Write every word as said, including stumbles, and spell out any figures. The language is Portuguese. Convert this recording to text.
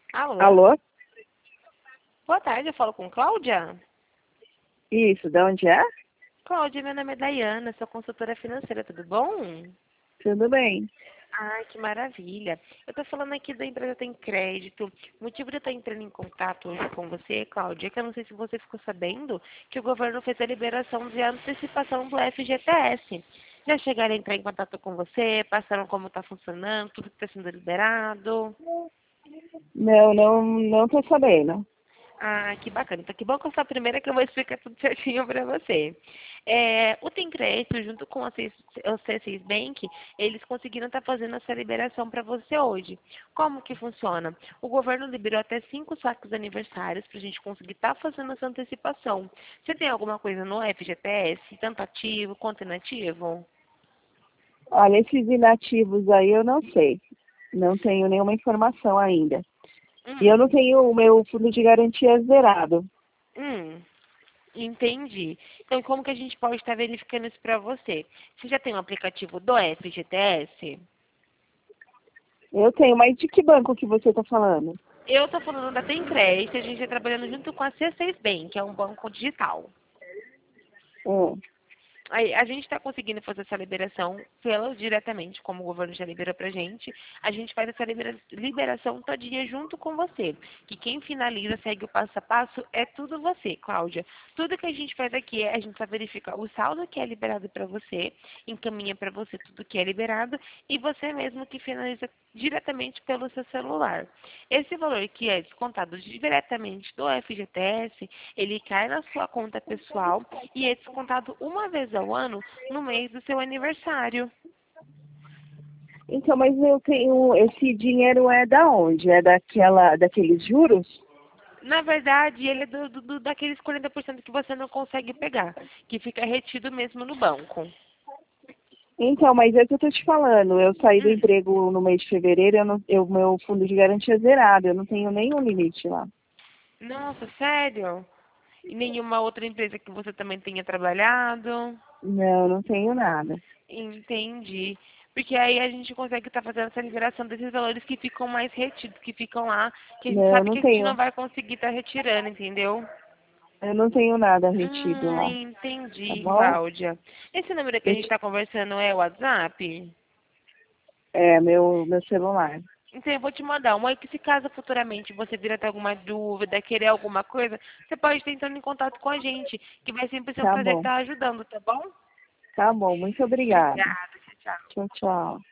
Alô? Alô? Boa tarde, eu falo com Cláudia? Isso, de onde é? Cláudia, meu nome é Dayana, sou consultora financeira, tudo bom? Tudo bem. Ai, que maravilha. Eu tô falando aqui da empresa Tem Crédito. O motivo de eu estar entrando em contato hoje com você, Cláudia, é que eu não sei se você ficou sabendo que o governo fez a liberação de antecipação do F G T S. Já chegaram a entrar em contato com você, passaram como está funcionando, tudo que está sendo liberado? Não, não, não tô sabendo. Ah, que bacana. Então, que bom que eu sou a primeira que eu vou explicar tudo certinho para você. É, o Tem Crédito, junto com a C- o C seis Bank, eles conseguiram estar fazendo essa liberação para você hoje. Como que funciona? O governo liberou até cinco saques aniversários para a gente conseguir estar fazendo essa antecipação. Você tem alguma coisa no F G T S, tanto ativo quanto inativo? Olha, esses inativos aí eu não sei. Não tenho nenhuma informação ainda. E eu Hum, não tenho o meu fundo de garantia zerado. hum. Entendi. Então, como que a gente pode estar verificando isso para você? Você já tem um aplicativo do F G T S? Eu tenho, mas de que banco que você está falando? Eu estou falando da Tem Crédito, a gente está trabalhando junto com a C seis Bank, que é um banco digital. Hum. Aí, a gente está conseguindo fazer essa liberação pela diretamente, como o governo já liberou para a gente. A gente faz essa libera- liberação todinha junto com você. Que quem finaliza, segue o passo a passo, é tudo você, Cláudia. Tudo que a gente faz aqui é a gente só verifica o saldo que é liberado para você, encaminha para você tudo que é liberado e você mesmo que finaliza diretamente pelo seu celular. Esse valor que é descontado diretamente do F G T S, ele cai na sua conta pessoal e é descontado uma vez ao ano no mês do seu aniversário. Então, mas eu tenho. Esse dinheiro é da onde? É daquela, daqueles juros? Na verdade, ele é do, do- do- daqueles quarenta por cento que você não consegue pegar, que fica retido mesmo no banco. Então, mas é o que eu estou te falando. Eu saí do Hum, emprego no mês de fevereiro, eu não, eu, meu fundo de garantia é zerado. Eu não tenho nenhum limite lá. nossa, sério? E nenhuma outra empresa que você também tenha trabalhado? Não, não tenho nada. Entendi. Porque aí a gente consegue estar fazendo essa liberação desses valores que ficam mais retidos, que ficam lá, que a gente Não, sabe não que a gente não tenho. vai conseguir estar retirando, entendeu? Eu não tenho nada retido Hum, lá. Tá entendi, bom? Cláudia. Esse número que a Eu gente te- está conversando é o WhatsApp? É, meu, meu celular. Então eu vou te mandar uma que se caso futuramente você vir a ter alguma dúvida, querer alguma coisa, você pode estar entrando em contato com a gente, que vai sempre ser um Tá prazer bom. estar ajudando, tá bom? Tá bom. Muito obrigada. Obrigada, tchau, tchau. Tchau, tchau.